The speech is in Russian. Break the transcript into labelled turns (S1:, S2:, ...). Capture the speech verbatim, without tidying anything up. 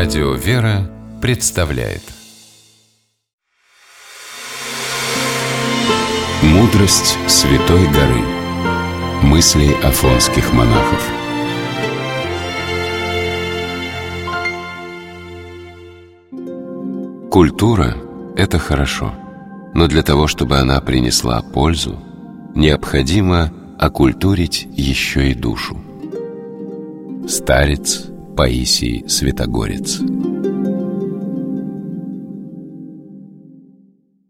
S1: Радио «Вера» представляет «Мудрость Святой горы». Мысли афонских монахов. Культура – это хорошо, но для того, чтобы она принесла пользу, необходимо окультурить еще и душу. Старец Паисий Святогорец.